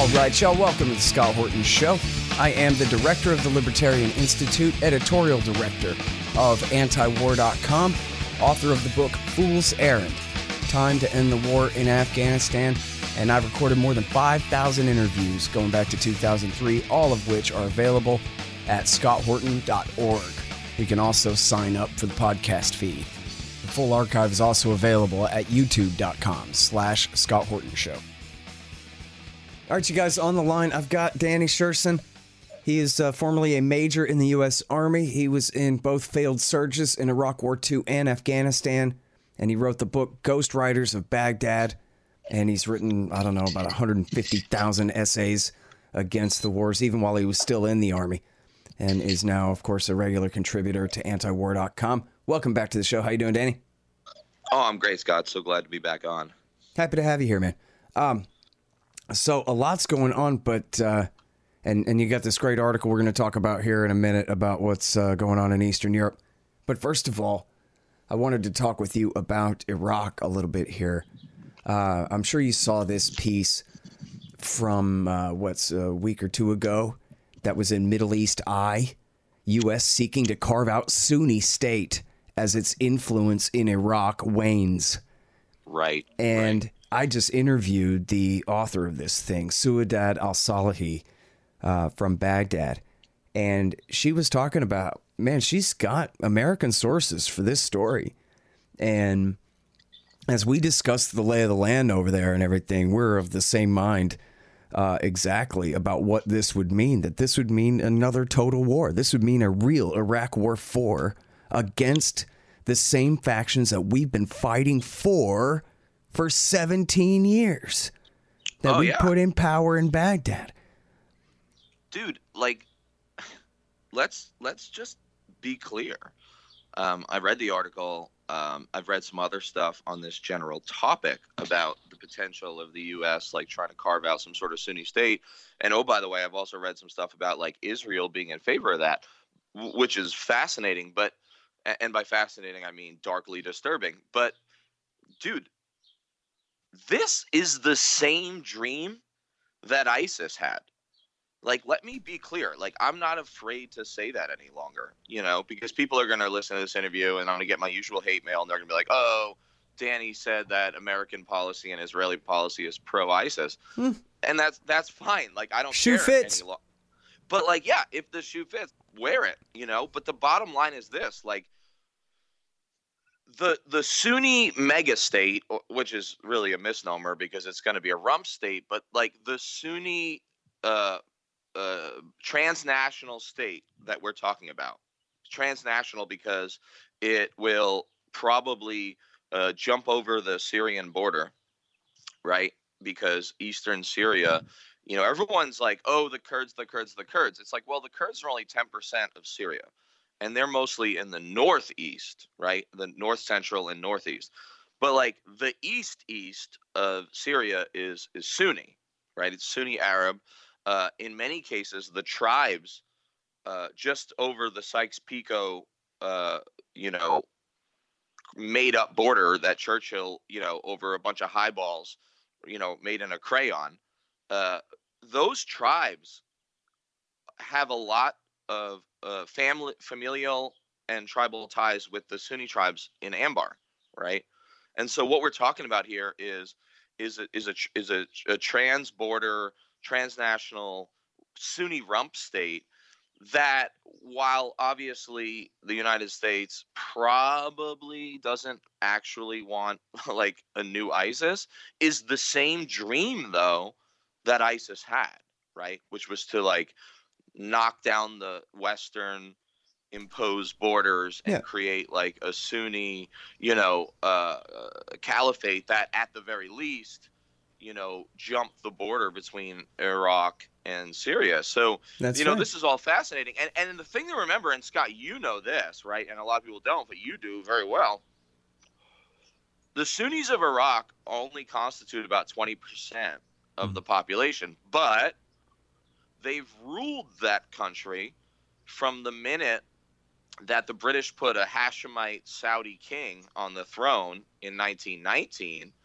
All right, y'all, welcome to the Scott Horton Show. I am the director of the Libertarian Institute, editorial director of antiwar.com, author of the book Fool's Errand, Time to End the War in Afghanistan, and I've recorded more than 5,000 interviews going back to 2003, all of which are available at scotthorton.org. You can also sign up for the podcast feed. The full archive is also available at youtube.com/Scott Horton Show. All right, you guys, on the line, I've got Danny Sherson. He is formerly a major in the U.S. Army. He was in both failed surges in Iraq War II and Afghanistan, and he wrote the book Ghost Riders of Baghdad, and he's written, I don't know, about 150,000 essays against the wars, even while he was still in the Army, and is now, of course, a regular contributor to antiwar.com. Welcome back to the show. How you doing, Danny? Oh, I'm great, Scott. So glad to be back on. Happy to have you here, man. So a lot's going on, but and you got this great article we're going to talk about here in a minute about what's going on in Eastern Europe. But first of all, I wanted to talk with you about Iraq a little bit here. I'm sure you saw this piece from a week or two ago that was in Middle East Eye, U.S. seeking to carve out Sunni state as its influence in Iraq wanes. Right. And right. I just interviewed the author of this thing, Su'adad al-Salahi from Baghdad. And she was talking about, man, she's got American sources for this story. And as we discussed the lay of the land over there and everything, we're of the same mind exactly about what this would mean, that this would mean another total war. This would mean a real Iraq War IV against the same factions that we've been fighting for 17 years that we put in power in Baghdad. Dude, like, let's just be clear. I read the article. I've read some other stuff on this general topic about the potential of the U.S. like trying to carve out some sort of Sunni state. And oh, by the way, I've also read some stuff about like Israel being in favor of that, which is fascinating. And by fascinating, I mean darkly disturbing. But dude, this is the same dream that ISIS had. Like, let me be clear. Like, I'm not afraid to say that any longer, you know, because people are going to listen to this interview and I'm going to get my usual hate mail and they're going to be like, oh, Danny said that American policy and Israeli policy is pro-ISIS. And that's fine. Like, I don't care fits. any longer. But, like, yeah, if the shoe fits, wear it, you know. But the bottom line is this, like, the Sunni megastate, which is really a misnomer because it's going to be a rump state, but like the Sunni transnational state that we're talking about, transnational because it will probably jump over the Syrian border, right? Because Eastern Syria, you know, everyone's like, oh, the Kurds. It's like, well, the Kurds are only 10% of Syria. And they're mostly in the northeast, right? The north central and northeast. But like the east of Syria is Sunni, right? It's Sunni Arab. In many cases, the tribes just over the Sykes-Picot, made up border that Churchill, you know, over a bunch of highballs, you know, made in a crayon. Those tribes have a lot of familial and tribal ties with the Sunni tribes in Anbar, right? And so what we're talking about here is a trans-border, transnational Sunni rump state that, while obviously the United States probably doesn't actually want like a new ISIS, is the same dream though that ISIS had, right? Which was to like knock down the Western imposed borders and create like a Sunni, you know, caliphate that at the very least, you know, jump the border between Iraq and Syria. So, That's you know, right. This is all fascinating. And the thing to remember, and Scott, you know this, right? And a lot of people don't, but you do very well. The Sunnis of Iraq only constitute about 20% of the population, but they've ruled that country from the minute that the British put a Hashemite Saudi king on the throne in 1919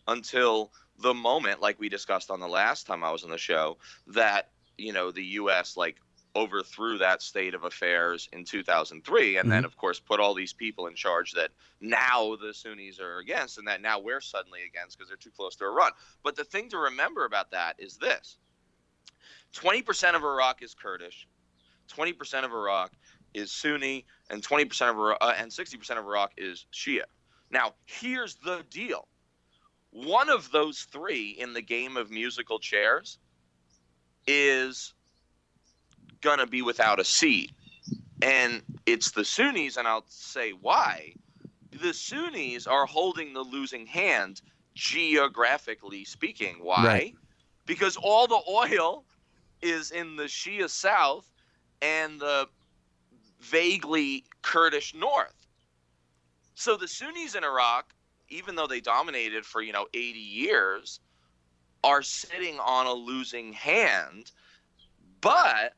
until the moment, like we discussed on the last time I was on the show, that, you know, the U.S. like overthrew that state of affairs in 2003, and then of course put all these people in charge that now the Sunnis are against, and that now we're suddenly against because they're too close to Iran. But the thing to remember about that is this: 20% of Iraq is Kurdish, 20% of Iraq is Sunni, and 20% of Iraq, and 60% of Iraq is Shia. Now, here's the deal: one of those three in the game of musical chairs is going to be without a seat. And it's the Sunnis, and I'll say why. The Sunnis are holding the losing hand, geographically speaking. Why? Right. Because all the oil is in the Shia south and the vaguely Kurdish north. So the Sunnis in Iraq, even though they dominated for, 80 years, are sitting on a losing hand. But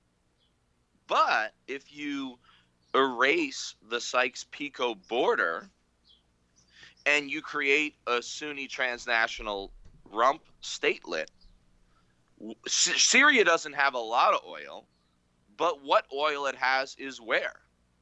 if you erase the Sykes-Picot border and you create a Sunni transnational rump statelet, Syria doesn't have a lot of oil, but what oil it has is where?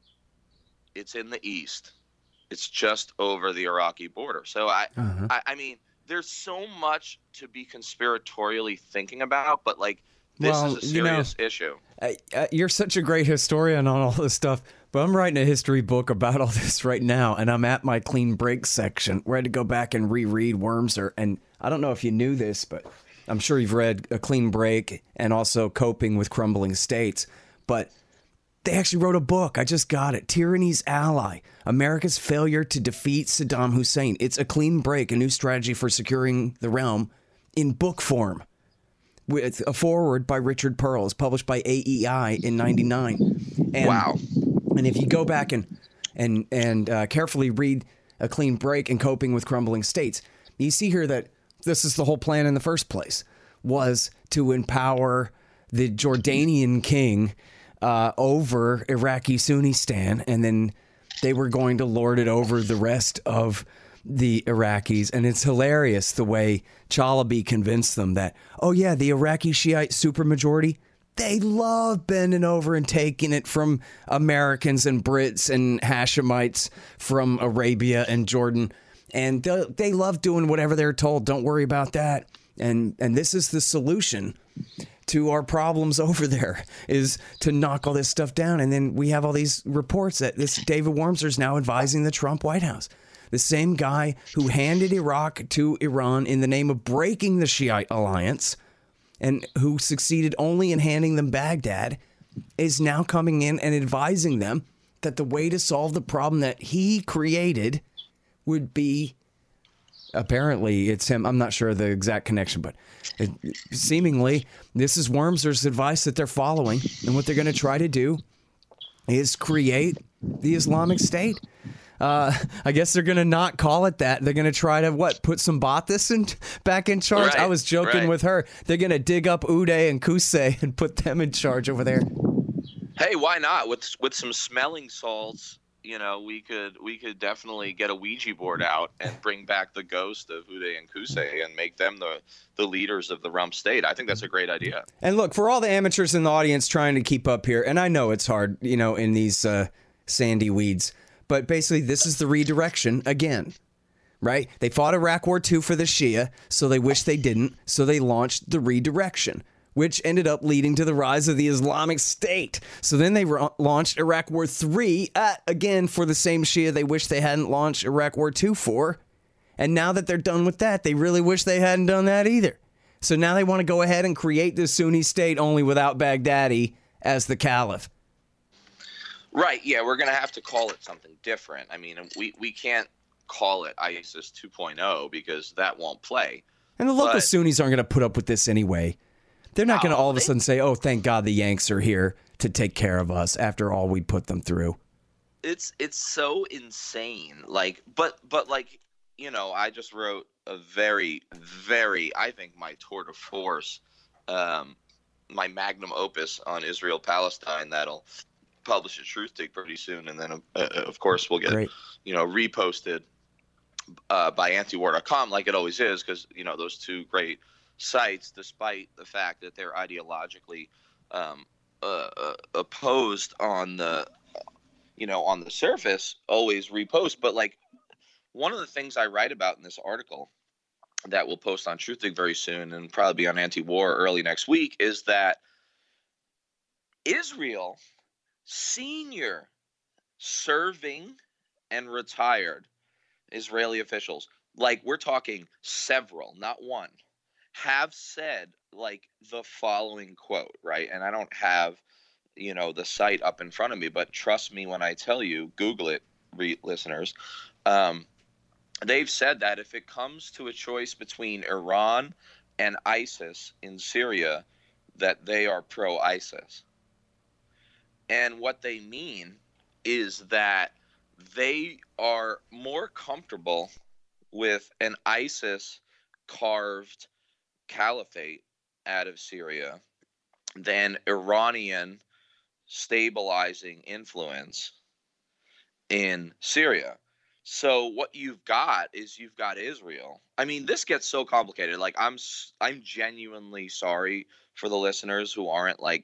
It's in the east. It's just over the Iraqi border. So I mean, there's so much to be conspiratorially thinking about, but like, this is a serious issue. You're such a great historian on all this stuff, but I'm writing a history book about all this right now, and I'm at my clean break section where I had to go back and reread Wormser. And I don't know if you knew this, but I'm sure you've read A Clean Break and also Coping with Crumbling States. But they actually wrote a book. I just got it. Tyranny's Ally: America's Failure to Defeat Saddam Hussein. It's a clean break, a new strategy for securing the realm, in book form. With a foreword by Richard Pearls, published by AEI in '99. Wow! And if you go back and carefully read A Clean Break and Coping with Crumbling States, you see here that this is the whole plan in the first place, was to empower the Jordanian king over Iraqi Sunnistan, and then they were going to lord it over the rest of the Iraqis. And it's hilarious the way Chalabi convinced them that, oh yeah, the Iraqi Shiite supermajority, they love bending over and taking it from Americans and Brits and Hashemites from Arabia and Jordan. And they love doing whatever they're told. Don't worry about that. And this is the solution to our problems over there, is to knock all this stuff down. And then we have all these reports that this David Wormser is now advising the Trump White House. The same guy who handed Iraq to Iran in the name of breaking the Shiite alliance, and who succeeded only in handing them Baghdad, is now coming in and advising them that the way to solve the problem that he created would be, apparently it's him, I'm not sure of the exact connection, but seemingly this is Wormser's advice that they're following, and what they're going to try to do is create the Islamic State. I guess they're going to not call it that. They're going to try to, put some Baathist back in charge? Right, I was joking with her. They're going to dig up Uday and Qusay and put them in charge over there. Hey, why not? With some smelling salts, we could definitely get a Ouija board out and bring back the ghost of Uday and Qusay and make them the leaders of the rump state. I think that's a great idea. And look, for all the amateurs in the audience trying to keep up here, and I know it's hard, in these sandy weeds, but basically, this is the redirection again, right? They fought Iraq War II for the Shia, so they wish they didn't, so they launched the redirection, which ended up leading to the rise of the Islamic State. So then they launched Iraq War III, again, for the same Shia they wish they hadn't launched Iraq War II for. And now that they're done with that, they really wish they hadn't done that either. So now they want to go ahead and create this Sunni state, only without Baghdadi as the caliph. Right, yeah, we're going to have to call it something different. I mean, we can't call it ISIS 2.0 because that won't play. And the local Sunnis aren't going to put up with this anyway. They're not going to all of a sudden say, oh, thank God the Yanks are here to take care of us after all we put them through. It's so insane. Like, but like, I just wrote a very, very, I think my tour de force, my magnum opus on Israel-Palestine that'll publish at Truthdig pretty soon, and then of course we'll get reposted by antiwar.com, like it always is, because those two great sites, despite the fact that they're ideologically opposed on the surface, always repost. But like one of the things I write about in this article that we'll post on Truthdig very soon and probably be on Anti-War early next week is that Israel senior serving and retired Israeli officials, like we're talking several, not one, have said like the following quote, right? And I don't have, the site up in front of me, but trust me when I tell you, Google it, listeners. They've said that if it comes to a choice between Iran and ISIS in Syria, that they are pro-ISIS. And what they mean is that they are more comfortable with an ISIS-carved caliphate out of Syria than Iranian stabilizing influence in Syria. So what you've got is you've got Israel. I mean, this gets so complicated. Like I'm genuinely sorry for the listeners who aren't like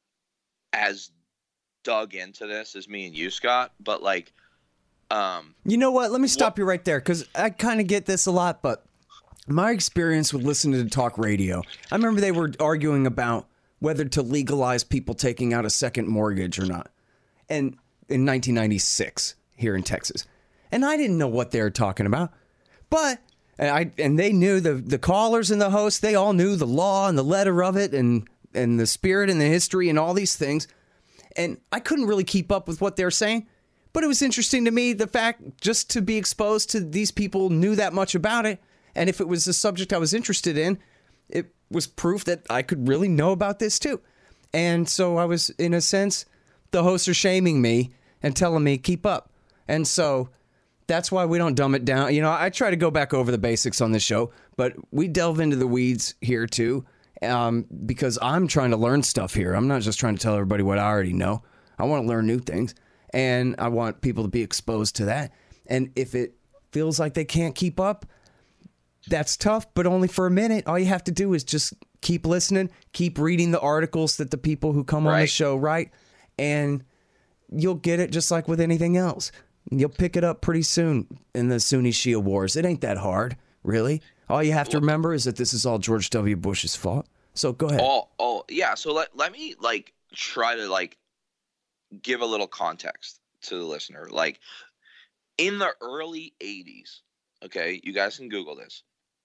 as dug into this as me and you, Scott. But like, you know what? Let me stop you right there, because I kind of get this a lot. But my experience with listening to talk radio, I remember they were arguing about whether to legalize people taking out a second mortgage or not, and in 1996 here in Texas. And I didn't know what they were talking about, but and they knew the callers and the hosts. They all knew the law and the letter of it, and the spirit and the history and all these things. And I couldn't really keep up with what they were saying, but it was interesting to me, the fact just to be exposed to these people knew that much about it. And if it was a subject I was interested in, it was proof that I could really know about this too. And so I was, in a sense, the hosts are shaming me and telling me keep up. And so that's why we don't dumb it down. I try to go back over the basics on this show, but we delve into the weeds here too, because I'm trying to learn stuff here. I'm not just trying to tell everybody what I already know. I want to learn new things, and I want people to be exposed to that. And if it feels like they can't keep up, that's tough, but only for a minute. All you have to do is just keep listening, keep reading the articles that the people who come on the show write, and you'll get it just like with anything else. You'll pick it up pretty soon in the Sunni-Shia wars. It ain't that hard, really. All you have to remember is that this is all George W. Bush's fault. So go ahead. Yeah. So let me try to give a little context to the listener. Like in the early 80s, okay, you guys can Google this.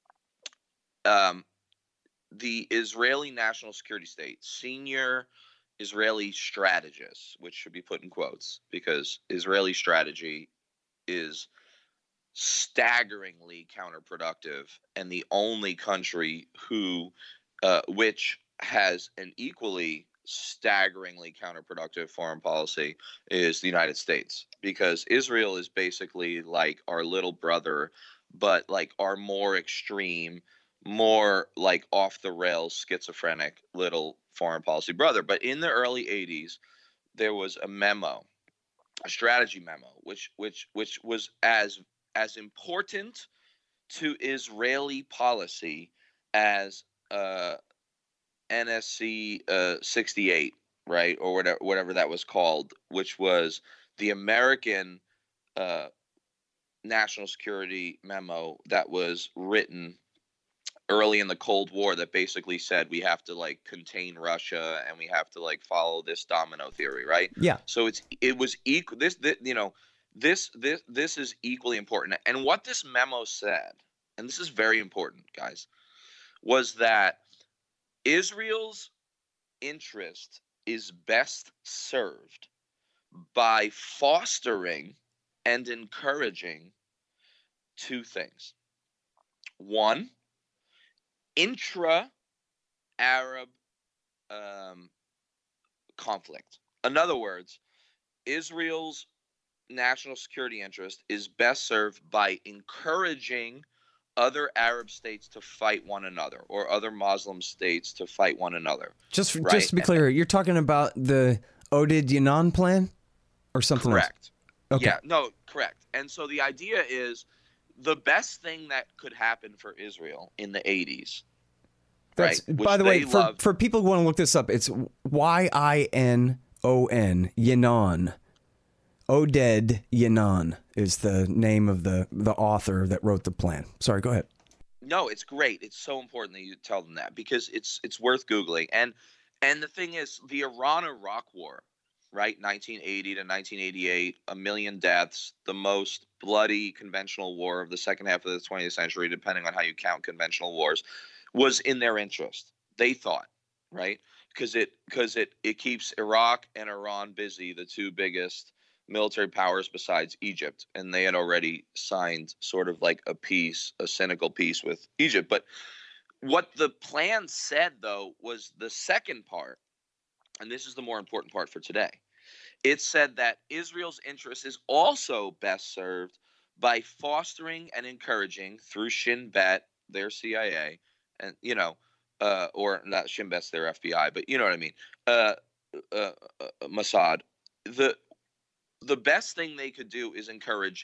The Israeli National Security State, senior Israeli strategists, which should be put in quotes because Israeli strategy is staggeringly counterproductive, and the only country which has an equally staggeringly counterproductive foreign policy is the United States, because Israel is basically like our little brother, but like our more extreme, more like off the rails schizophrenic little foreign policy brother. But in the early 80s, there was a memo, a strategy memo, which was as important to Israeli policy as NSC 68, right, or whatever that was called, which was the American national security memo that was written early in the Cold War that basically said we have to contain Russia and we have to follow this domino theory, right? Yeah. So it was equal. This is equally important. And what this memo said, and this is very important, guys, was that Israel's interest is best served by fostering and encouraging two things. One, intra-Arab conflict. In other words, Israel's national security interest is best served by encouraging other Arab states to fight one another, or other Muslim states to fight one another. Just to be clear, you're talking about the Oded Yanan plan or something correct. else? Okay. Yeah, no, correct. And so the idea is the best thing that could happen for Israel in the 80s. That's, right? By the way, for people who want to look this up, it's Yinon, Yinon. Oded Yinon is the name of the author that wrote the plan. Sorry, go ahead. No, it's great. It's so important that you tell them that, because it's worth Googling. And the thing is, the Iran-Iraq War, right, 1980 to 1988, 1 million deaths, the most bloody conventional war of the second half of the 20th century, depending on how you count conventional wars, was in their interest. They thought, right, because it keeps Iraq and Iran busy, the two biggest military powers besides Egypt, and they had already signed sort of like a cynical peace with Egypt. But what the plan said, though, was the second part, and this is the more important part for today. It said that Israel's interest is also best served by fostering and encouraging, through Shin Bet, their CIA, and or not Shin Bet's their FBI, but you know what I mean, Mossad. The best thing they could do is encourage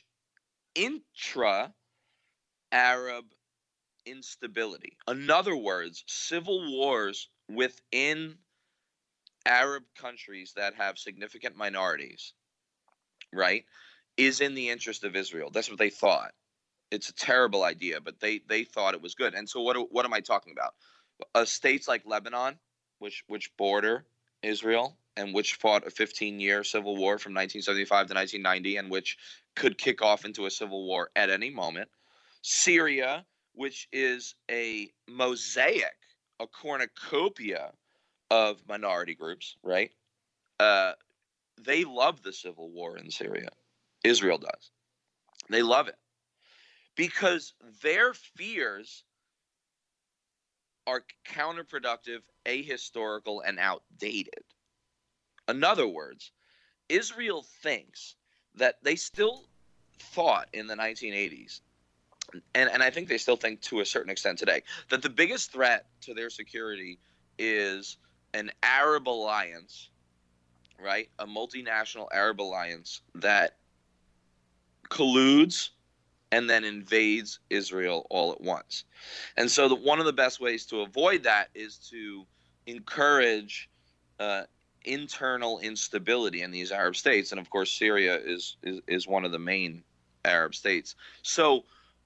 intra-Arab instability. In other words, civil wars within Arab countries that have significant minorities, right, is in the interest of Israel. That's what they thought. It's a terrible idea, but they thought it was good. And so what am I talking about? States like Lebanon, which border Israel, and which fought a 15-year civil war from 1975 to 1990, and which could kick off into a civil war at any moment. Syria, which is a mosaic, a cornucopia of minority groups, right? They love the civil war in Syria. Israel does. They love it because their fears are counterproductive, ahistorical, and outdated. In other words, Israel thinks that they still thought in the 1980s, and I think they still think to a certain extent today, that the biggest threat to their security is an Arab alliance, right? A multinational Arab alliance that colludes and then invades Israel all at once. And so one of the best ways to avoid that is to encourage internal instability in these Arab states. And of course, Syria is one of the main Arab states. So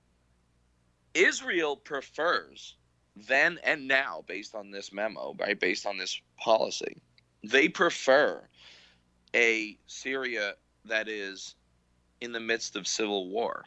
Israel prefers then and now, based on this memo, right, based on this policy, they prefer a Syria that is in the midst of civil war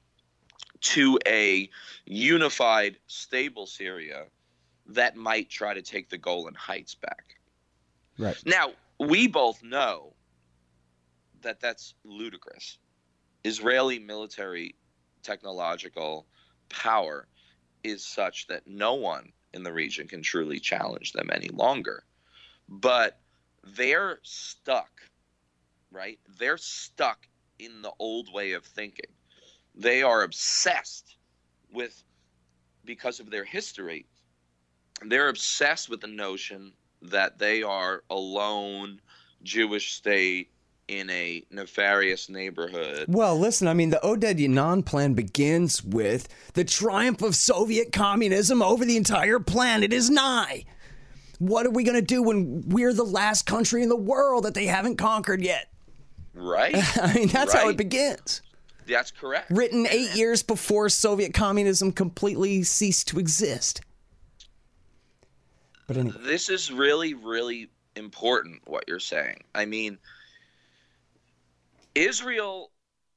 to a unified, stable Syria that might try to take the Golan Heights back. Right. Now, we both know that that's ludicrous. Israeli military technological power is such that no one in the region can truly challenge them any longer. But they're stuck, right? They're stuck in the old way of thinking. They are obsessed with, because of their history, they're obsessed with the notion that they are a lone Jewish state in a nefarious neighborhood. Well, listen, I mean, the Oded Yinon plan begins with the triumph of Soviet communism over the entire planet is nigh. What are we going to do when we're the last country in the world that they haven't conquered yet? Right. I mean, that's how it begins. That's correct. Written 8 years before Soviet communism completely ceased to exist. But anyway. This is really, really important, what you're saying. I mean, Israel,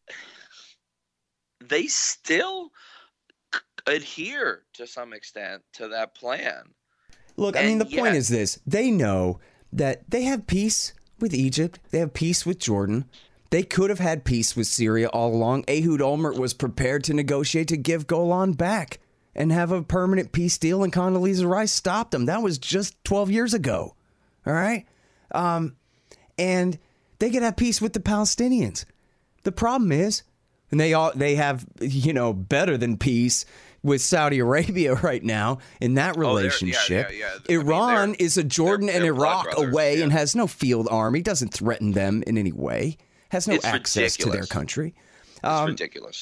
they still adhere to some extent to that plan. Look, I mean, the point is this. They know that they have peace with Egypt. They have peace with Jordan. They could have had peace with Syria all along. Ehud Olmert was prepared to negotiate to give Golan back and have a permanent peace deal, and Condoleezza Rice stopped them. That was just 12 years ago. All right? And they could have peace with the Palestinians. The problem is, and they have, better than peace with Saudi Arabia right now in that relationship. Iran is a Jordan and Iraq away and has no field army, doesn't threaten them in any way, has no access to their country. It's ridiculous.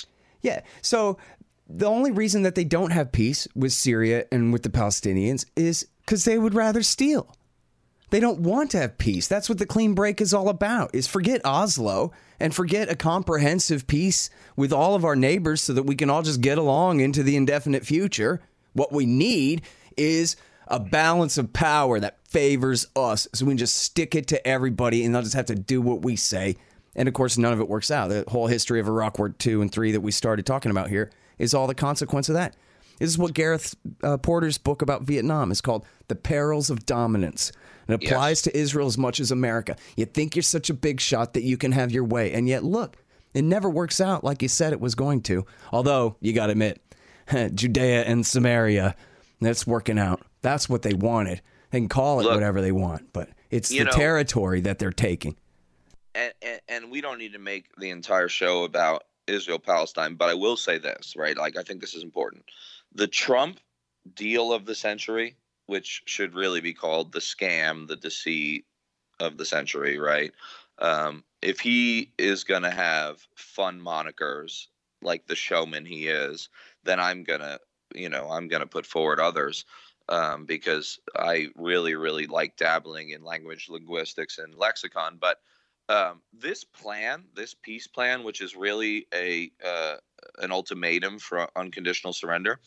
Yeah. So the only reason that they don't have peace with Syria and with the Palestinians is because they would rather steal. They don't want to have peace. That's what the clean break is all about, is forget Oslo and forget a comprehensive peace with all of our neighbors so that we can all just get along into the indefinite future. What we need is a balance of power that favors us so we can just stick it to everybody and they'll just have to do what we say. And, of course, none of it works out. The whole history of Iraq War II and III that we started talking about here is all the consequence of that. This is what Gareth Porter's book about Vietnam is called, The Perils of Dominance. It applies to Israel as much as America. You think you're such a big shot that you can have your way. And yet, look, it never works out like you said it was going to. Although, you got to admit, Judea and Samaria, that's working out. That's what they wanted. They can call it whatever they want, but it's the territory that they're taking. And we don't need to make the entire show about Israel-Palestine, but I will say this, right? Like, I think this is important. The Trump deal of the century, which should really be called the scam, the deceit of the century, right? If he is going to have fun monikers like the showman he is, then I'm going to put forward others because I really, really like dabbling in language linguistics and lexicon. But this peace plan, which is really an ultimatum for unconditional surrender,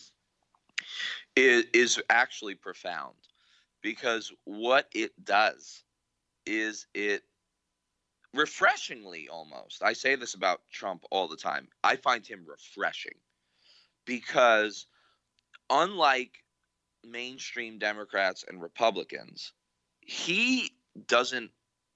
is actually profound, because what it does is it refreshingly, almost, I say this about Trump all the time, I find him refreshing, because unlike mainstream Democrats and Republicans, he doesn't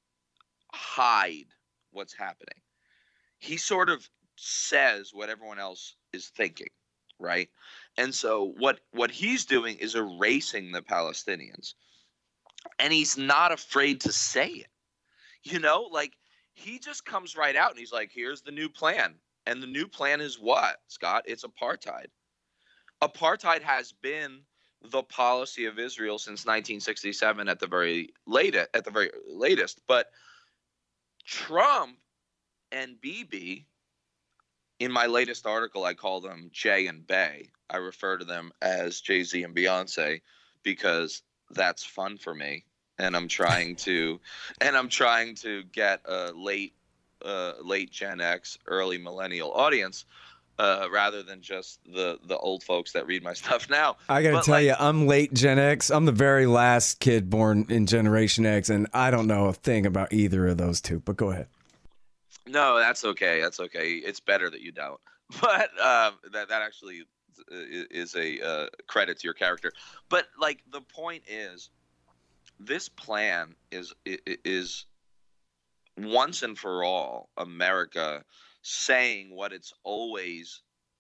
hide what's happening. He sort of says what everyone else is thinking, right? And so what he's doing is erasing the Palestinians, and he's not afraid to say it. Like, he just comes right out and he's like, here's the new plan. And the new plan is what, Scott? It's apartheid. Apartheid has been the policy of Israel since 1967 at the very latest. But Trump and Bibi, in my latest article, I call them Jay and Bay. I refer to them as Jay-Z and Beyonce because that's fun for me, and I'm trying to get a late Gen X, early millennial audience, rather than just the old folks that read my stuff now. I got to tell you, I'm late Gen X. I'm the very last kid born in Generation X, and I don't know a thing about either of those two. But go ahead. No, that's okay. That's okay. It's better that you don't. But that actually is a credit to your character. But like, the point is, this plan is once and for all America saying what it's always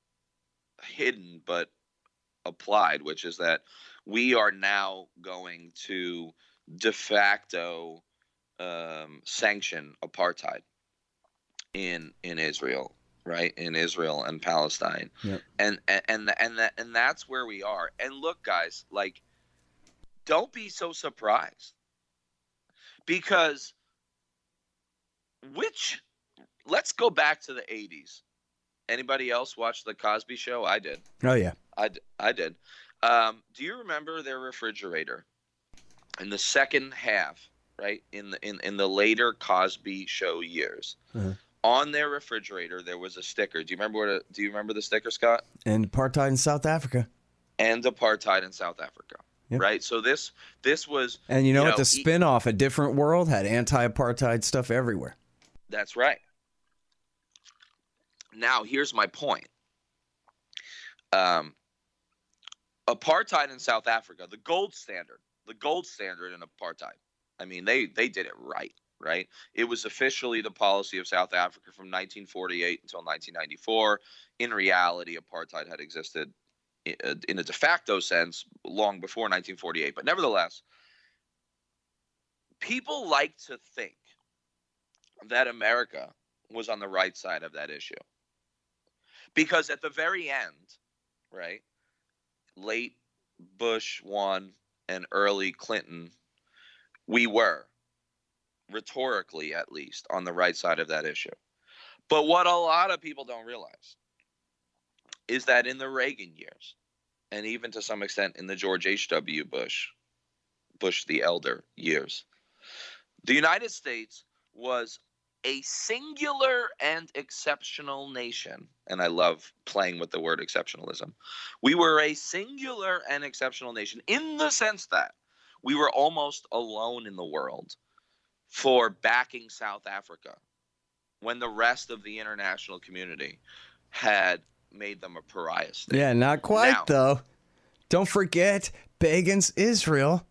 hidden but applied, which is that we are now going to de facto sanction apartheid in Israel, right? In Israel and Palestine. Yep. And that's where we are. And look, guys, like, don't be so surprised, because let's go back to the 80s. Anybody else watch the Cosby Show? I did. Oh yeah. I did. Do you remember their refrigerator in the second half, right? In the later Cosby Show years. Uh-huh. On their refrigerator, there was a sticker. Do you remember the sticker, Scott? And apartheid in South Africa. And apartheid in South Africa. Yep. Right? So this was... And you know what? The spinoff, A Different World, had anti-apartheid stuff everywhere. That's right. Now, here's my point. Apartheid in South Africa, the gold standard in apartheid. I mean, they did it right? It was officially the policy of South Africa from 1948 until 1994. In reality, apartheid had existed in a de facto sense long before 1948. But nevertheless, people like to think that America was on the right side of that issue. Because at the very end, right, late Bush 1 and early Clinton, we were, rhetorically at least, on the right side of that issue. But what a lot of people don't realize is that in the Reagan years, and even to some extent in the George H.W. Bush the Elder years, the United States was a singular and exceptional nation. And I love playing with the word exceptionalism. We were a singular and exceptional nation in the sense that we were almost alone in the world for backing South Africa when the rest of the international community had made them a pariah state. Yeah, not quite, now, though. Don't forget Begin's Israel.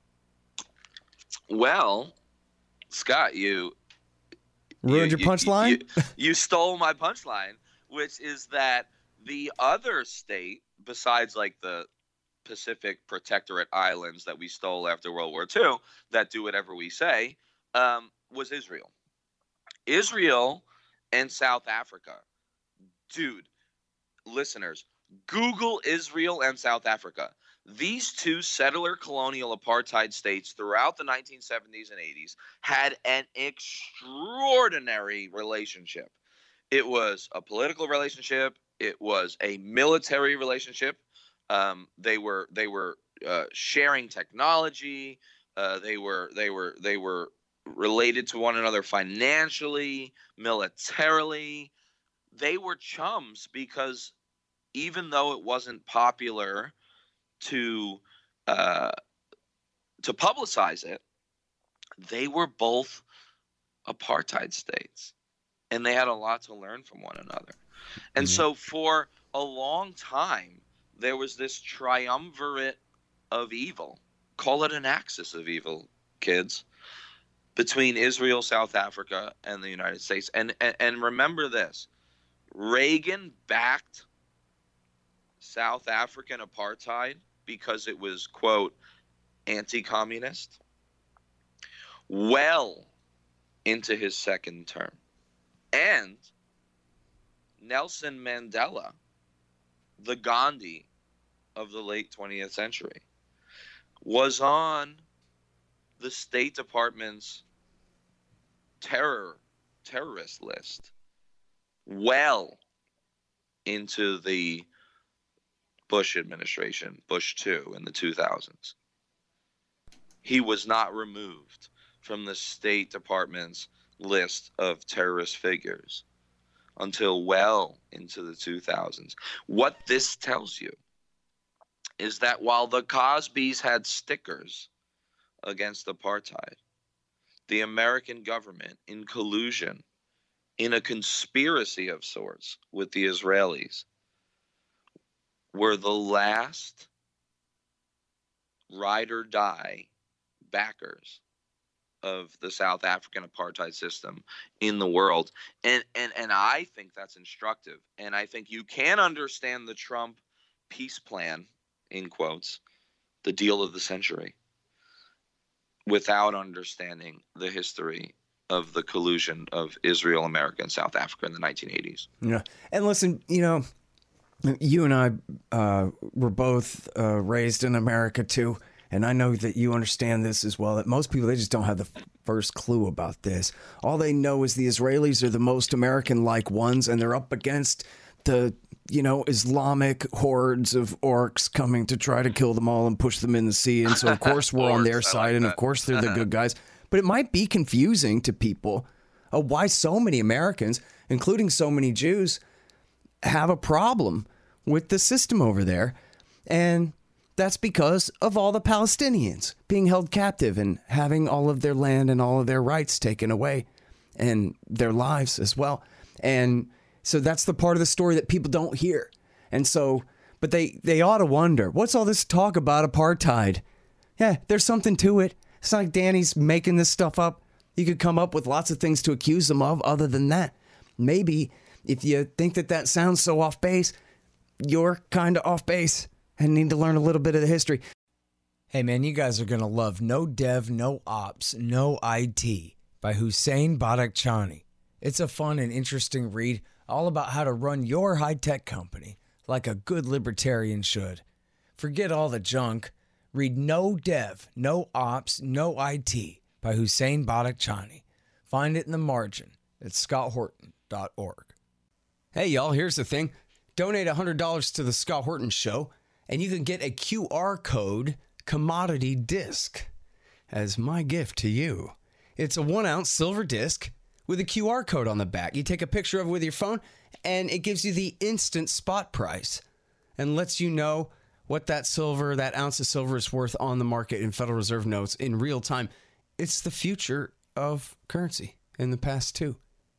Well, Scott, you ruined your punchline? You stole my punchline, which is that the other state, besides like the Pacific Protectorate Islands that we stole after World War II, that do whatever we say, was Israel. Israel and South Africa. Dude, listeners, Google Israel and South Africa. These two settler colonial apartheid states throughout the 1970s and 80s had an extraordinary relationship. It was a political relationship. It was a military relationship. They were sharing technology. They were related to one another financially, militarily. They were chums because even though it wasn't popular to publicize it, they were both apartheid states, and they had a lot to learn from one another. And so for a long time, there was this triumvirate of evil. Call it an axis of evil, kids, between Israel, South Africa, and the United States. And remember this, Reagan backed South African apartheid because it was, quote, anti-communist, well into his second term. And Nelson Mandela, the Gandhi of the late 20th century, was on the State Department's terrorist list well into the Bush administration, Bush 2 in the 2000s. He was not removed from the State Department's list of terrorist figures until well into the 2000s. What this tells you is that while the Cosbys had stickers against apartheid, the American government, in collusion, in a conspiracy of sorts with the Israelis, were the last ride or die backers of the South African apartheid system in the world. And I think that's instructive. And I think you can understand the Trump peace plan, in quotes, the deal of the century, without understanding the history of the collusion of Israel, America, and South Africa in the 1980s. Yeah. And listen, you and I were both raised in America too, and I know that you understand this as well, that most people, they just don't have the first clue about this. All they know is the Israelis are the most American-like ones, and they're up against the, Islamic hordes of orcs coming to try to kill them all and push them in the sea. And so, of course, we're on their side, and of course, they're the good guys. But it might be confusing to people why so many Americans, including so many Jews, have a problem with the system over there. And that's because of all the Palestinians being held captive and having all of their land and all of their rights taken away, and their lives as well. And so that's the part of the story that people don't hear. And so, but they ought to wonder, what's all this talk about apartheid? Yeah, there's something to it. It's not like Danny's making this stuff up. You could come up with lots of things to accuse them of other than that. Maybe if you think that sounds so off base, you're kind of off base and need to learn a little bit of the history. Hey man, you guys are going to love No Dev, No Ops, No IT by Hussein Badakhshani. It's a fun and interesting read all about how to run your high-tech company like a good libertarian should. Forget all the junk. Read No Dev, No Ops, No IT by Hussein Badakhshani. Find it in the margin at scotthorton.org. Hey, y'all, here's the thing. Donate $100 to the Scott Horton Show, and you can get a QR code commodity disc as my gift to you. It's a 1-ounce silver disc with a QR code on the back. You take a picture of it with your phone, and it gives you the instant spot price and lets you know what that ounce of silver is worth on the market in Federal Reserve notes in real time. It's the future of currency in the past too.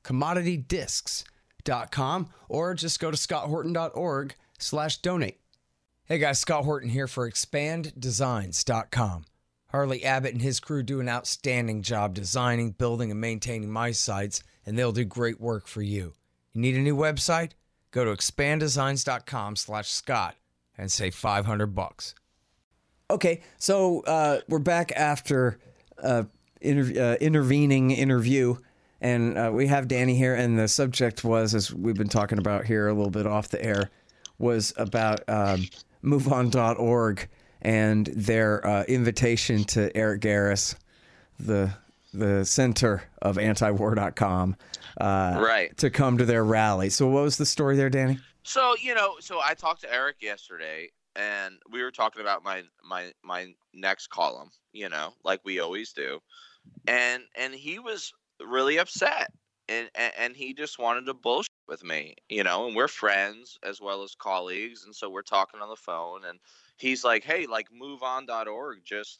CommodityDiscs.com, or just go to scotthorton.org/donate. Hey guys, Scott Horton here for ExpandDesigns.com. Harley Abbott and his crew do an outstanding job designing, building, and maintaining my sites, and they'll do great work for you. You need a new website? Go to ExpandDesigns.com/Scott and save $500. Okay, so we're back after intervening interview, and we have Danny here, and the subject was, as we've been talking about here a little bit off the air, was about MoveOn.org and their invitation to Eric Garris, the center of antiwar.com, right, to come to their rally. So what was the story there, Danny? So I talked to Eric yesterday, and we were talking about my next column, like we always do, and he was really upset, and he just wanted to bullshit with me, and we're friends as well as colleagues, and so we're talking on the phone, and he's like, hey, like MoveOn.org just,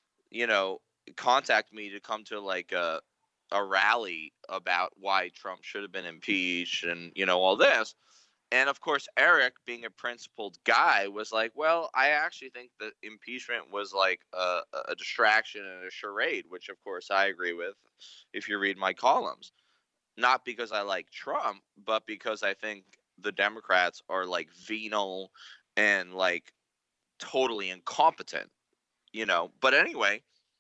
contact me to come to like a rally about why Trump should have been impeached and, all this. And of course, Eric, being a principled guy, was like, well, I actually think that impeachment was like a distraction and a charade, which of course I agree with if you read my columns. Not because I like Trump, but because I think the Democrats are like venal and like totally incompetent, But anyway,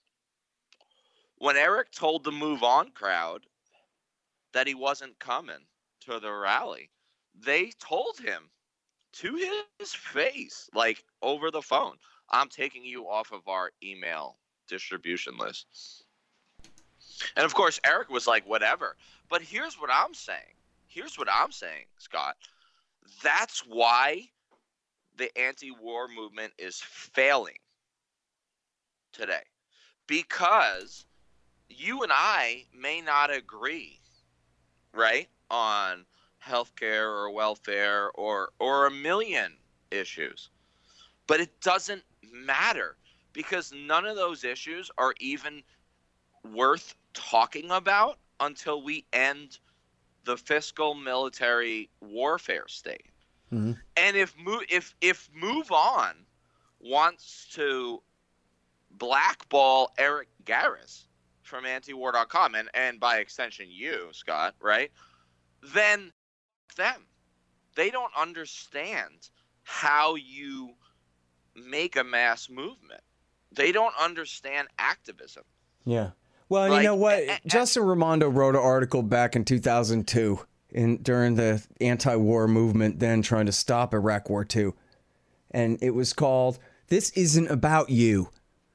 when Eric told the Move On crowd that he wasn't coming to the rally, they told him to his face, like over the phone, I'm taking you off of our email distribution list. And of course, Eric was like, whatever. But here's what I'm saying, Scott. That's why the anti-war movement is failing today. Because you and I may not agree, right, on healthcare or welfare or a million issues. But it doesn't matter, because none of those issues are even worth talking about until we end the fiscal military warfare state. Mm-hmm. And if Move On wants to blackball Eric Garris from antiwar.com and by extension you, Scott, right? Then them. They don't understand how you make a mass movement. They don't understand activism. Yeah. Well, like, you know what? Justin Raimondo wrote an article back in 2002 during the anti-war movement, then trying to stop Iraq War II. And it was called, "This Isn't About You."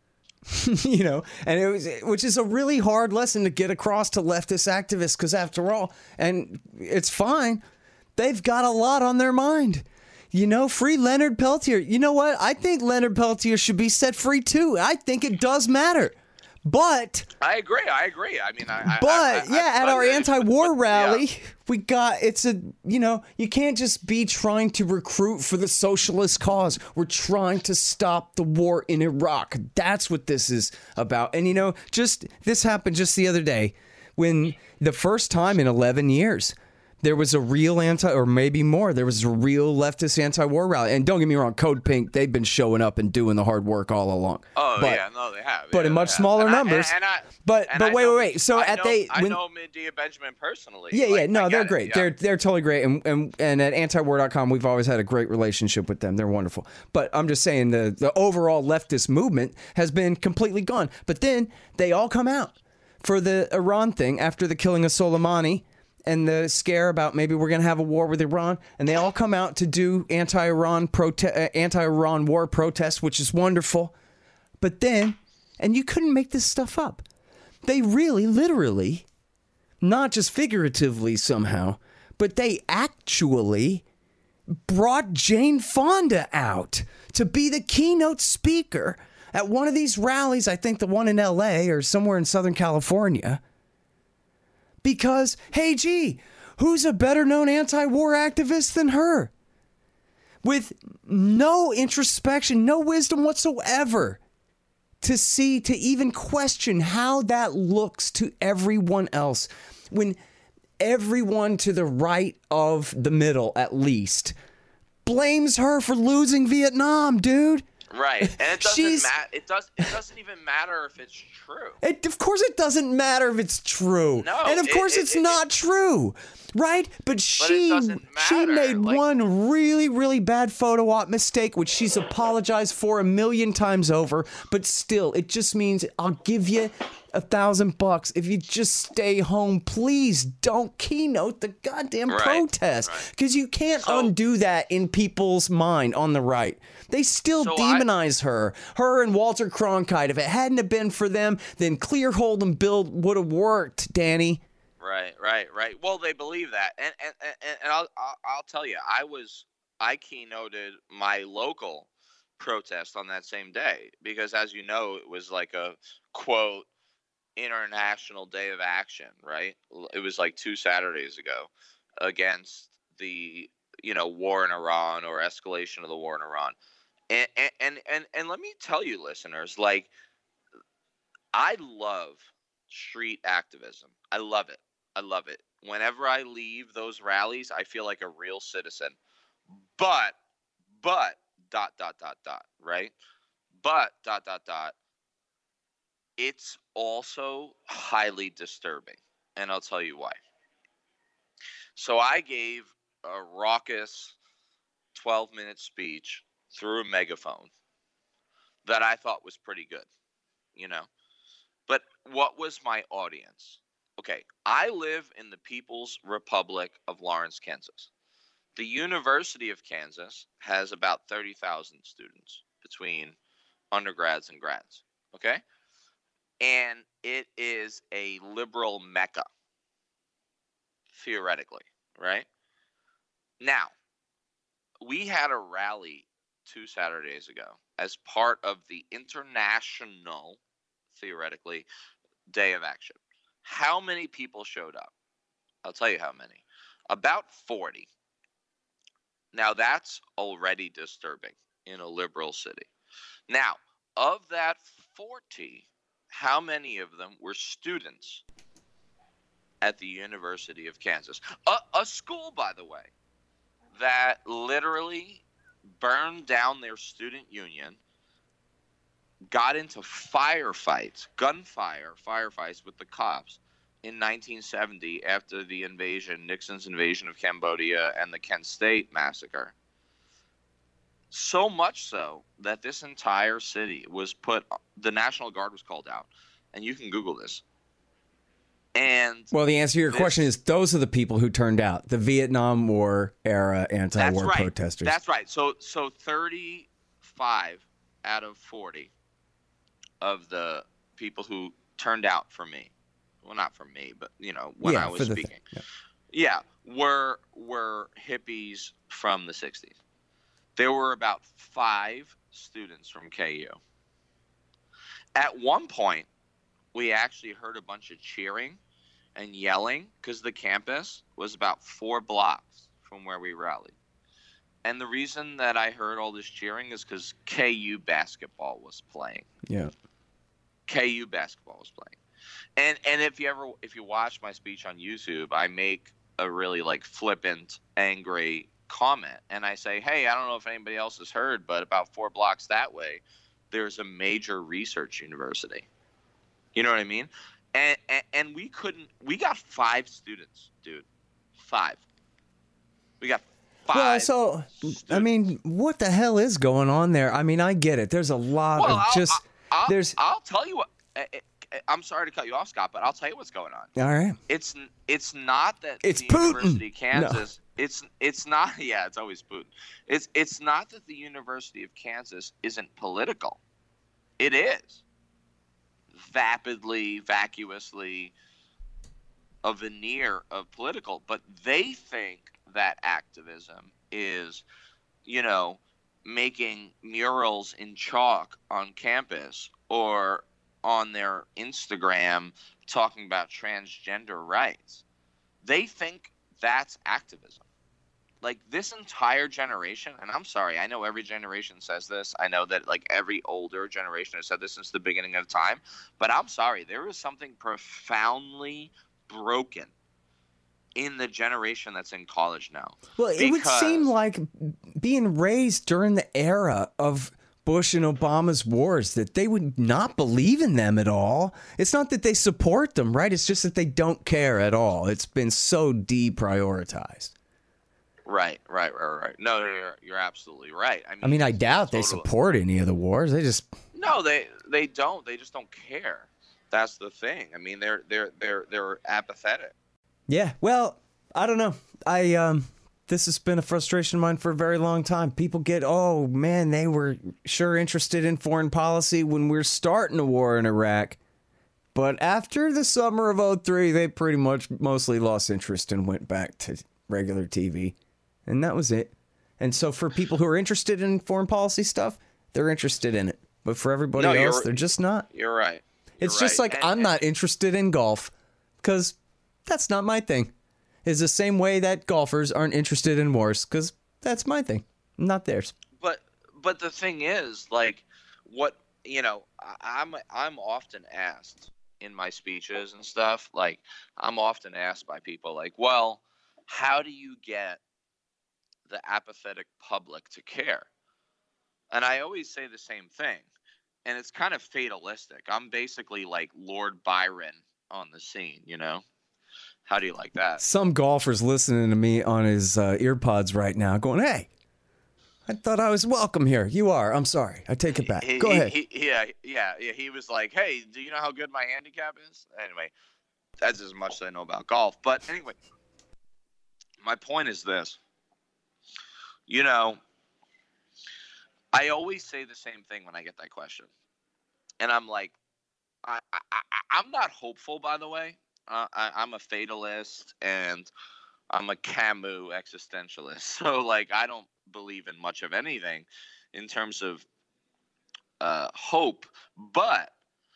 And it was, which is a really hard lesson to get across to leftist activists, because after all, and it's fine, they've got a lot on their mind. Free Leonard Peltier. You know what? I think Leonard Peltier should be set free too. I think it does matter. But I agree. I mean, at our anti-war rally, we got, you can't just be trying to recruit for the socialist cause. We're trying to stop the war in Iraq. That's what this is about. And, this happened just the other day when the first time in 11 years, there was a real there was a real leftist anti-war rally. And don't get me wrong, Code Pink, they've been showing up and doing the hard work all along. Oh, they have. But in much smaller numbers. But wait. So I know Medea Benjamin personally. Yeah, they're great. They're totally great. And at antiwar.com, we've always had a great relationship with them. They're wonderful. But I'm just saying the overall leftist movement has been completely gone. But then they all come out for the Iran thing after the killing of Soleimani and the scare about maybe we're going to have a war with Iran, and they all come out to do anti-Iran war protests, which is wonderful. But then, and you couldn't make this stuff up, they really, literally, not just figuratively somehow, but they actually brought Jane Fonda out to be the keynote speaker at one of these rallies, I think the one in LA or somewhere in Southern California. Because, hey, gee, who's a better known anti-war activist than her? With no introspection, no wisdom whatsoever to even question how that looks to everyone else. When everyone to the right of the middle, at least, blames her for losing Vietnam, dude. Right, and it doesn't matter. It doesn't even matter if it's true. Of course, it doesn't matter if it's true. No, and of course, it's not true, right? But she made one really, really bad photo op mistake, which she's apologized for 1,000,000 times over. But still, it just means I'll give you $1,000 if you just stay home. Please don't keynote the goddamn protest, because you can't undo that in people's mind on the right. They still demonize her and Walter Cronkite. If it hadn't have been for them, then Clear, Hold, and Build would have worked, Danny. Right. Well, they believe that, and I'll tell you, I keynoted my local protest on that same day because, as you know, it was like a quote international day of action. Right? It was like 2 Saturdays ago against the war in Iran or escalation of the war in Iran. And let me tell you, listeners, like, I love street activism. I love it. Whenever I leave those rallies, I feel like a real citizen. But, right? But, it's also highly disturbing. And I'll tell you why. So I gave a raucous 12-minute speech through a megaphone that I thought was pretty good, But what was my audience? Okay, I live in the People's Republic of Lawrence, Kansas. The University of Kansas has about 30,000 students between undergrads and grads, okay? And it is a liberal mecca, theoretically, right? Now, we had a rally 2 Saturdays ago as part of the international, theoretically, day of action. How many people showed up? I'll tell you how many. About 40. Now, that's already disturbing in a liberal city. Now, of that 40, how many of them were students at the University of Kansas? A school, by the way, that literally burned down their student union, got into firefights with the cops in 1970 after the Nixon's invasion of Cambodia and the Kent State massacre. So much so that this entire city was the National Guard was called out. And you can Google this. And well, the answer to your question is those are the people who turned out, the Vietnam War era anti-war protesters. That's right. So 35 out of 40 of the people who turned out for me, well, not for me, but when I was speaking, were hippies from the 60s. There were about 5 students from KU. At one point, we actually heard a bunch of cheering and yelling because the campus was about 4 blocks from where we rallied. And the reason that I heard all this cheering is because KU basketball was playing. Yeah. KU basketball was playing. And if you watch my speech on YouTube, I make a really flippant, angry comment. And I say, hey, I don't know if anybody else has heard, but about 4 blocks that way, there's a major research university. You know what I mean? And we got 5 students, dude. 5. We got 5. Well, so, students. I mean, what the hell is going on there? I mean, I get it. There's a lot of I'll tell you what. I'm sorry to cut you off, Scott, but I'll tell you what's going on. All right. It's not that it's the Putin. University of Kansas. No. It's not. Yeah, it's always Putin. It's not that the University of Kansas isn't political. It is. Vapidly, vacuously, a veneer of political, but they think that activism is, you know, making murals in chalk on campus or on their Instagram talking about transgender rights. They think that's activism. Like this entire generation, and I'm sorry, I know every generation says this. I know that like every older generation has said this since the beginning of time, but I'm sorry, there is something profoundly broken in the generation that's in college now. Well, it would seem like being raised during the era of Bush and Obama's wars that they would not believe in them at all. It's not that they support them, right? It's just that they don't care at all. It's been so deprioritized. Right. No, you're absolutely right. I mean, I doubt they support any of the wars. They just they don't. They just don't care. That's the thing. I mean, they're apathetic. Yeah. Well, I don't know. This has been a frustration of mine for a very long time. People get, oh man, they were sure interested in foreign policy when we were starting a war in Iraq. But after the summer of 03, they pretty much mostly lost interest and went back to regular TV. And that was it. And so for people who are interested in foreign policy stuff, they're interested in it. But for everybody else, they're just not. You're right. It's just like I'm not interested in golf because that's not my thing. Is the same way that golfers aren't interested in wars because that's my thing, not theirs. But the thing is, like, what I'm often asked in my speeches and stuff. Like, I'm often asked by people, like, well, how do you get the apathetic public to care? And I always say the same thing, and it's kind of fatalistic. I'm basically like Lord Byron on the scene, you know. How do you like that? Some golfer's listening to me on his earpods right now going, hey, I thought I was welcome here. You are. I'm sorry. I take it back. Go ahead. Yeah. He was like, hey, do you know how good my handicap is? Anyway, that's as much as I know about golf. But anyway, my point is this. You know, I always say the same thing when I get that question. And I'm like, I'm not hopeful, by the way. I'm a fatalist and I'm a Camus existentialist. So, like, I don't believe in much of anything in terms of hope. But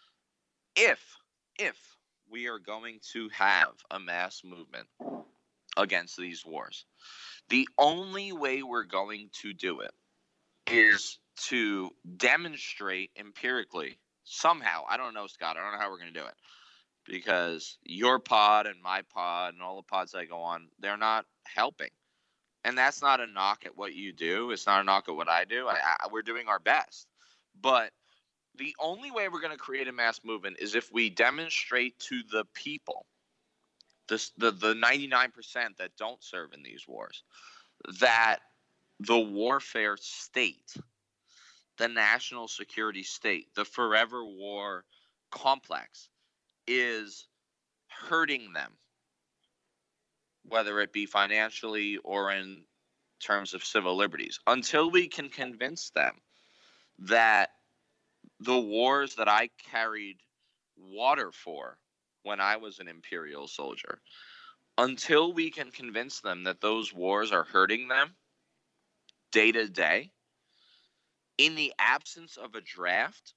if we are going to have a mass movement against these wars, the only way we're going to do it is to demonstrate empirically somehow. I don't know, Scott. I don't know how we're going to do it. Because your pod and my pod and all the pods I go on, they're not helping. And that's not a knock at what you do. It's not a knock at what I do. We're doing our best. But the only way we're going to create a mass movement is if we demonstrate to the people, the 99% that don't serve in these wars, that the warfare state, the national security state, the forever war complex, is hurting them, whether it be financially or in terms of civil liberties. Until we can convince them that the wars that I carried water for when I was an imperial soldier, until we can convince them that those wars are hurting them day to day, in the absence of a draft,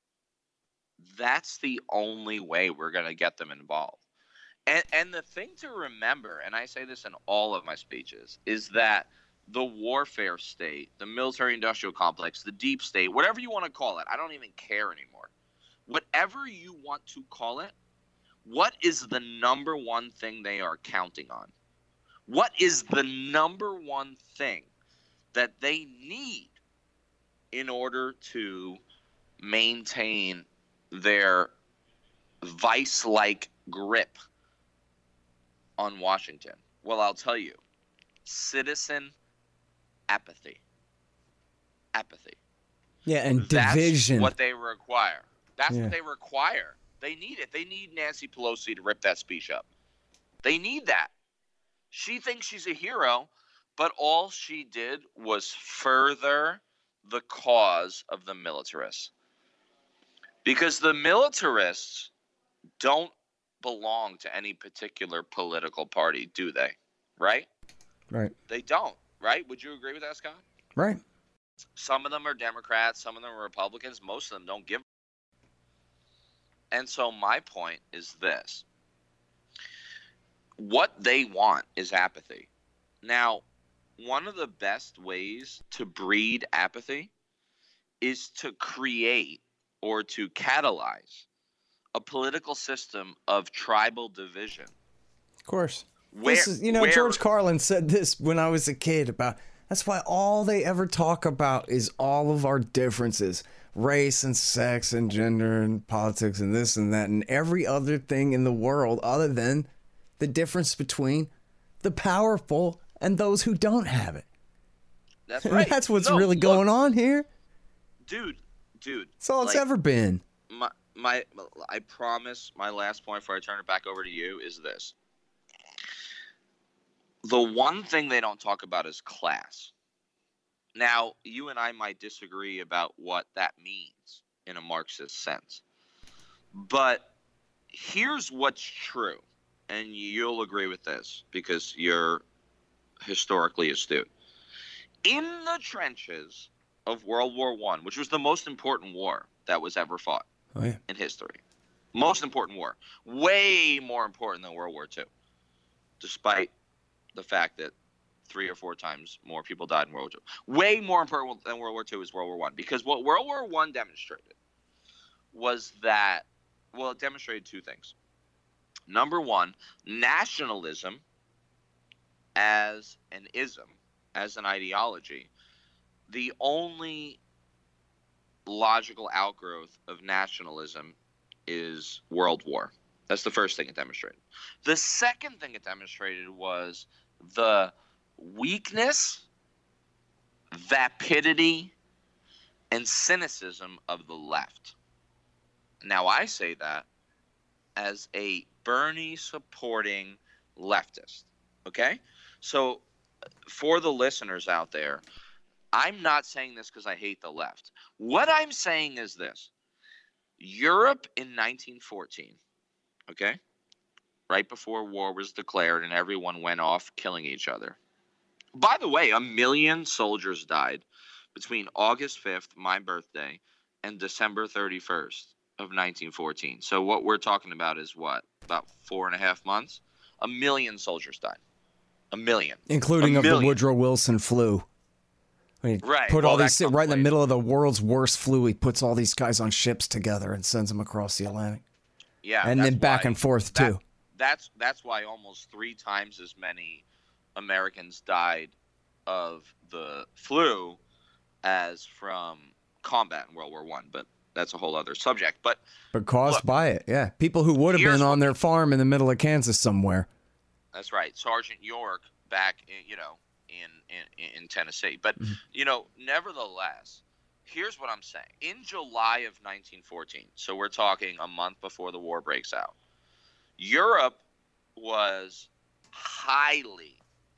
that's the only way we're going to get them involved. And the thing to remember, and I say this in all of my speeches, is that the warfare state, the military-industrial complex, the deep state, whatever you want to call it, I don't even care anymore. Whatever you want to call it, what is the number one thing they are counting on? What is the number one thing that they need in order to maintain their vice-like grip on Washington? Well, I'll tell you, citizen apathy. Yeah, and division. That's what they require. What they require. They need it. They need Nancy Pelosi to rip that speech up. They need that. She thinks she's a hero, but all she did was further the cause of the militarists. Because the militarists don't belong to any particular political party, do they? Right? Right. They don't, right? Would you agree with that, Scott? Right. Some of them are Democrats, some of them are Republicans, most of them don't give. And so my point is this. What they want is apathy. Now, one of the best ways to breed apathy is to create or to catalyze a political system of tribal division. Of course. Where, this is, George Carlin said this when I was a kid about, that's why all they ever talk about is all of our differences, race and sex and gender and politics and this and that and every other thing in the world other than the difference between the powerful and those who don't have it. That's right. That's what's really going on here. Dude. That's all it's ever been. I promise my last point before I turn it back over to you is this. The one thing they don't talk about is class. Now, you and I might disagree about what that means in a Marxist sense. But here's what's true, and you'll agree with this because you're historically astute. In the trenches of World War I, which was the most important war that was ever fought in history, most important war, way more important than World War II, despite the fact that 3 or 4 times more people died in World War II. Way more important than World War II is World War I. Because what World War I demonstrated was that, well, it demonstrated 2 things. Number one, nationalism as an ism, as an ideology, the only logical outgrowth of nationalism is world war. That's the first thing it demonstrated. The second thing it demonstrated was the weakness, vapidity, and cynicism of the left. Now, I say that as a Bernie supporting leftist, okay? So for the listeners out there, I'm not saying this because I hate the left. What I'm saying is this. Europe in 1914, okay? Right before war was declared and everyone went off killing each other. By the way, 1 million soldiers died between August 5th, my birthday, and December 31st of 1914. So what we're talking about is what? About 4.5 months? 1 million soldiers died. 1 million. Including of the Woodrow Wilson flu. Right. Put all these right in the middle of the world's worst flu. He puts all these guys on ships together and sends them across the Atlantic. Yeah. And then back and forth, too. That's why almost 3 times as many Americans died of the flu as from combat in World War I. But that's a whole other subject. But caused by it, yeah. People who would have been on their farm in the middle of Kansas somewhere. That's right. Sergeant York back in Tennessee. But, nevertheless, here's what I'm saying. In July of 1914, so we're talking a month before the war breaks out, Europe was highly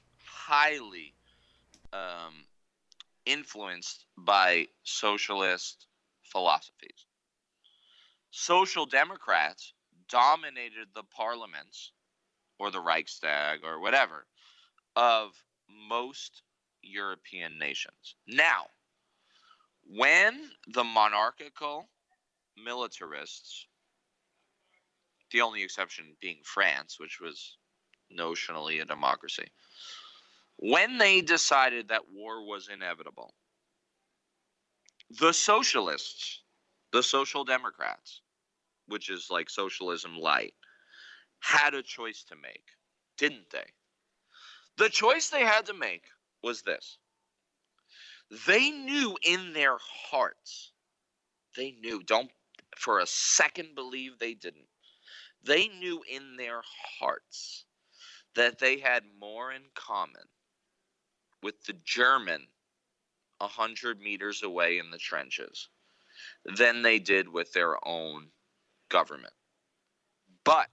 influenced by socialist philosophies. Social Democrats dominated the parliaments or the Reichstag or whatever of most European nations. Now, when the monarchical militarists, the only exception being France, which was notionally a democracy, when they decided that war was inevitable, the socialists, the Social Democrats, which is like socialism light, had a choice to make, didn't they? The choice they had to make was this. They knew in their hearts, don't for a second believe they didn't. They knew in their hearts that they had more in common with the German 100 meters away in the trenches than they did with their own government. But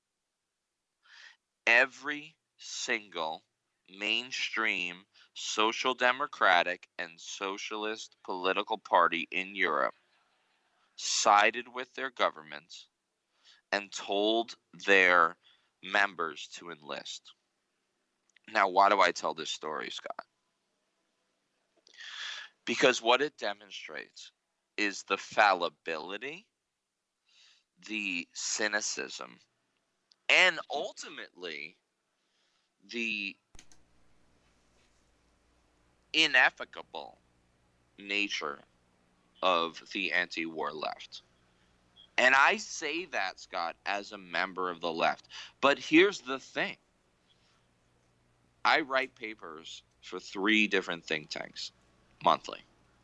every single mainstream social democratic and socialist political party in Europe sided with their governments and told their members to enlist. Now, why do I tell this story, Scott? Because what it demonstrates is the fallibility, the cynicism, and ultimately the ineffable nature of the anti-war left. And I say that, Scott, as a member of the left. But here's the thing. I write papers for 3 different think tanks monthly.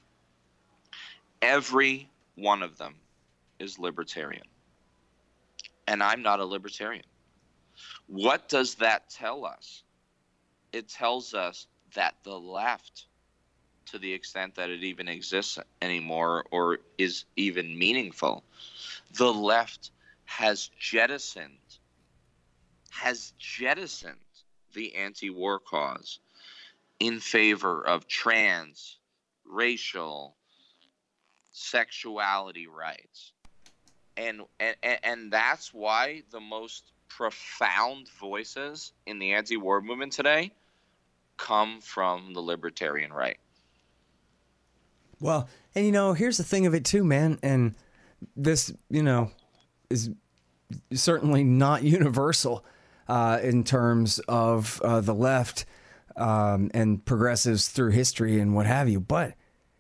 Every one of them is libertarian. And I'm not a libertarian. What does that tell us? It tells us that the left, to the extent that it even exists anymore or is even meaningful, the left has jettisoned the anti-war cause in favor of trans, racial, sexuality rights. And that's why the most profound voices in the anti-war movement today come from the libertarian right. Well, and here's the thing of it too, man. And this, is certainly not universal in terms of the left and progressives through history and what have you. But,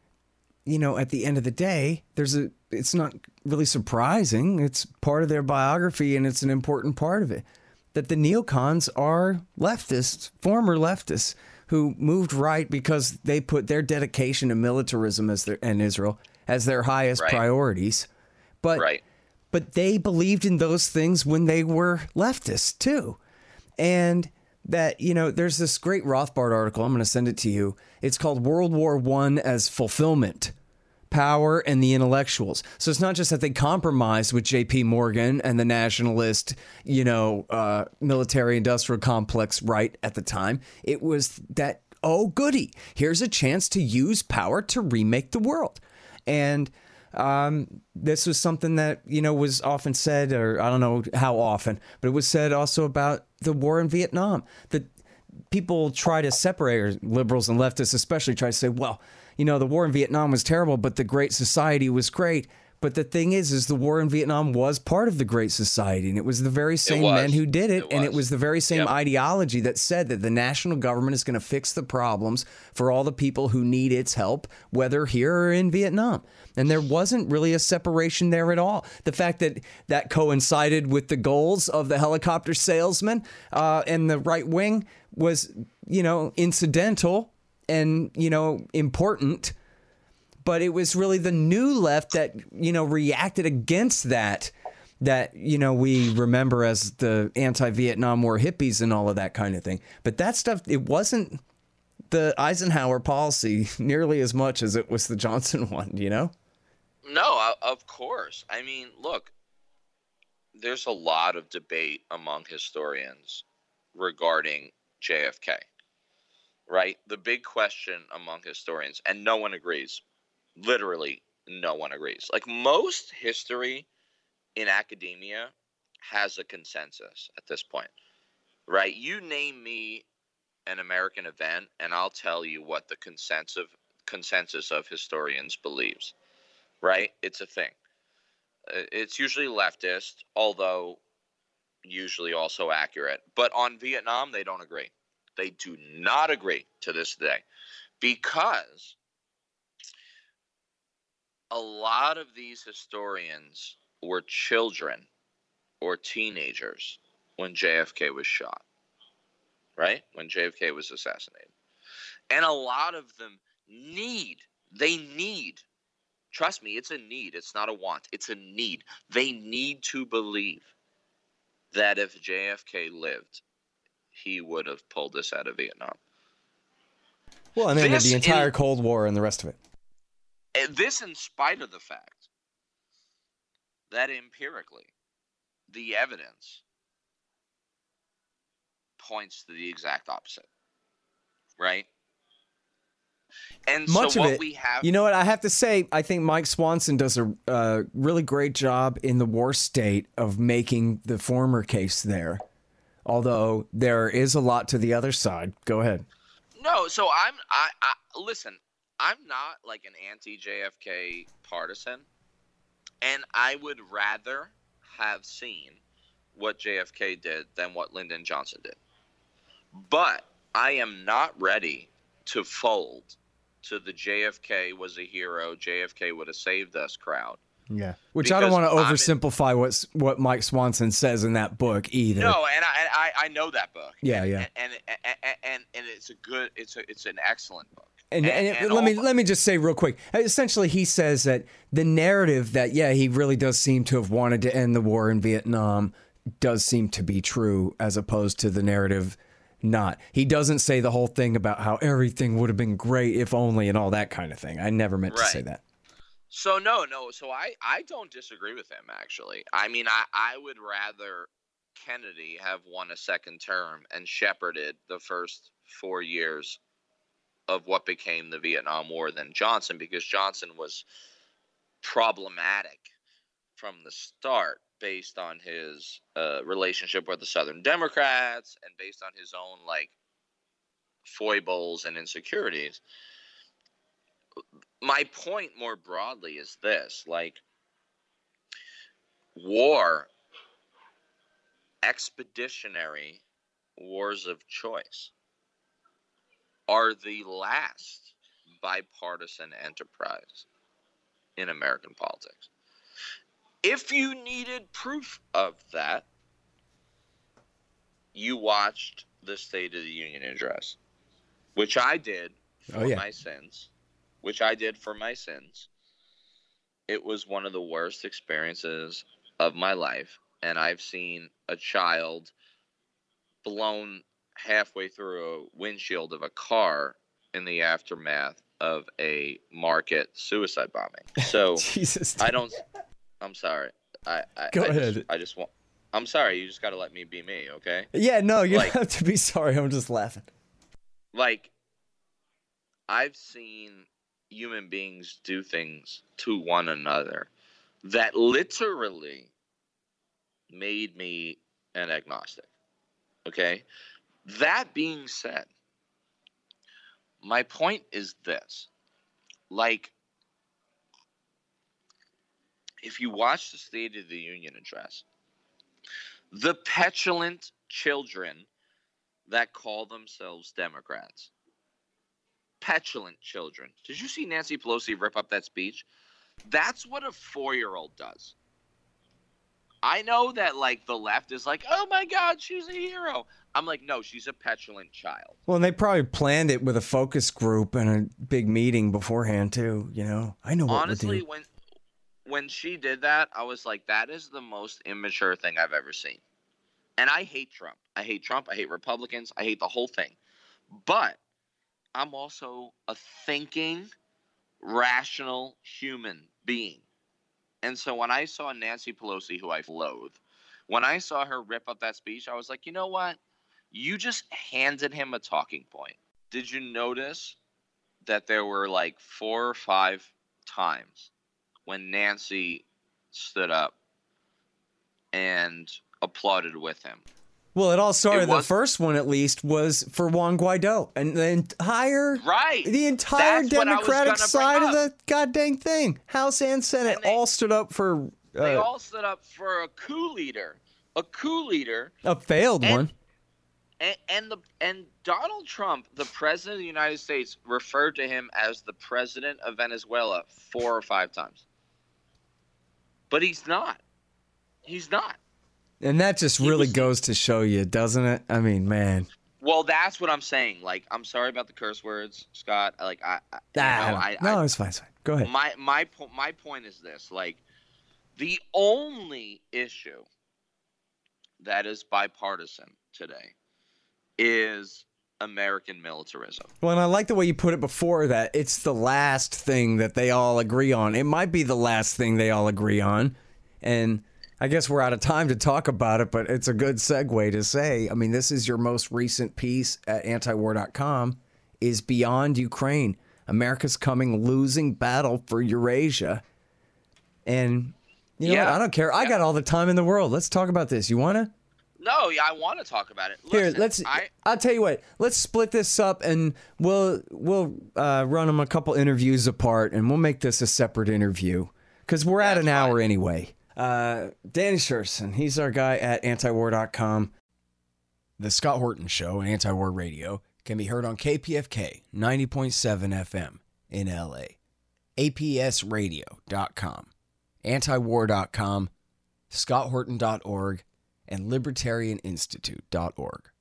at the end of the day, it's not really surprising. It's part of their biography, and it's an important part of it, that the neocons are leftists, former leftists, who moved right because they put their dedication to militarism and Israel as their highest priorities. But they believed in those things when they were leftists too. And that, there's this great Rothbard article. I'm going to send it to you. It's called World War I as Fulfillment, Power and the Intellectuals. So it's not just that they compromised with J.P. Morgan and the nationalist, military industrial complex right at the time. It was that, oh, goody, here's a chance to use power to remake the world. And this was something that, was often said, or I don't know how often, but it was said also about the war in Vietnam, that people try to separate, or liberals and leftists especially try to say, well, the war in Vietnam was terrible, but the Great Society was great. But the thing is the war in Vietnam was part of the Great Society, and it was the very same men who did it, and it was the very same ideology that said that the national government is going to fix the problems for all the people who need its help, whether here or in Vietnam. And there wasn't really a separation there at all. The fact that coincided with the goals of the helicopter salesman and the right wing was, incidental and, important. But it was really the new left that, reacted against that, we remember as the anti-Vietnam War hippies and all of that kind of thing. But that stuff, it wasn't the Eisenhower policy nearly as much as it was the Johnson one, No, of course. I mean, look, there's a lot of debate among historians regarding JFK, right? The big question among historians, and no one agrees. Literally, no one agrees. Like, most history in academia has a consensus at this point, right? You name me an American event, and I'll tell you what the consensus of historians believes, right? It's a thing. It's usually leftist, although usually also accurate. But on Vietnam, they don't agree. They do not agree to this day, because a lot of these historians were children or teenagers when JFK was shot, right? When JFK was assassinated. And a lot of them need, trust me, it's a need. It's not a want. It's a need. They need to believe that if JFK lived, he would have pulled us out of Vietnam. Well, and then the entire Cold War and the rest of it. This in spite of the fact that empirically the evidence points to the exact opposite, right? And much so of what it, we have... You know what? I have to say, I think Mike Swanson does a really great job in The War State of making the former case there. Although there is a lot to the other side. Go ahead. No, so I listen, I'm not like an anti-JFK partisan, and I would rather have seen what JFK did than what Lyndon Johnson did. But I am not ready to fold to the JFK was a hero, JFK would have saved us crowd. Yeah, which I don't want to oversimplify what Mike Swanson says in that book either. No, and I know that book. Yeah, yeah, and it's a good, it's an excellent book. And let me just say real quick. Essentially, he says that the narrative that he really does seem to have wanted to end the war in Vietnam does seem to be true, as opposed to the narrative not. He doesn't say the whole thing about how everything would have been great if only and all that kind of thing. I never meant to say that. So no. So I don't disagree with him, actually. I mean, I would rather Kennedy have won a second term and shepherded the first 4 years of what became the Vietnam War than Johnson, because Johnson was problematic from the start based on his relationship with the Southern Democrats and based on his own foibles and insecurities. My point more broadly is this, war, expeditionary wars of choice are the last bipartisan enterprise in American politics. If you needed proof of that, you watched the State of the Union address, which I did for my sins. It was one of the worst experiences of my life, and I've seen a child blown halfway through a windshield of a car in the aftermath of a market suicide bombing. So Jesus, I'm sorry. Go ahead. I'm sorry. You just got to let me be me, okay? Yeah, no, you don't have to be sorry. I'm just laughing. I've seen human beings do things to one another that literally made me an agnostic, okay? That being said, my point is this. If you watch the State of the Union address, the petulant children that call themselves Democrats, petulant children. Did you see Nancy Pelosi rip up that speech? That's what a 4-year-old does. I know that the left is oh my God, she's a hero. I'm no, she's a petulant child. Well, and they probably planned it with a focus group and a big meeting beforehand too. I know what honestly, when she did that, I was that is the most immature thing I've ever seen. And I hate Trump. I hate Republicans. I hate the whole thing. But I'm also a thinking, rational human being. And so when I saw Nancy Pelosi, who I loathe, when I saw her rip up that speech, I was you know what? You just handed him a talking point. Did you notice that there were 4 or 5 times when Nancy stood up and applauded with him? Well, it all started, the first one at least, was for Juan Guaido. And the entire Democratic side of the goddamn thing, House and Senate, all stood up for... they all stood up for a coup leader. A failed one. And Donald Trump, the president of the United States, referred to him as the president of Venezuela 4 or 5 times. But he's not. He's not. And that just really goes to show you, doesn't it? I mean, man. Well, that's what I'm saying. I'm sorry about the curse words, Scott. No, it's fine. It's fine. Go ahead. My point is this: the only issue that is bipartisan today is American militarism. Well, and I like the way you put it before that. It's the last thing that they all agree on. It might be the last thing they all agree on, and I guess we're out of time to talk about it, but it's a good segue to say, I mean, this is your most recent piece at antiwar.com, is Beyond Ukraine, America's Coming Losing Battle for Eurasia. And, you know what? I don't care. I got all the time in the world. Let's talk about this. You want to? No, yeah, I want to talk about it. Here, Listen, I'll tell you what. Let's split this up, and we'll run them a couple interviews apart, and we'll make this a separate interview because we're at an hour anyway. Danny Scherson, he's our guy at antiwar.com. The Scott Horton Show, Anti-War Radio, can be heard on KPFK 90.7 FM in LA, APSradio.com, antiwar.com, scotthorton.org, and libertarianinstitute.org.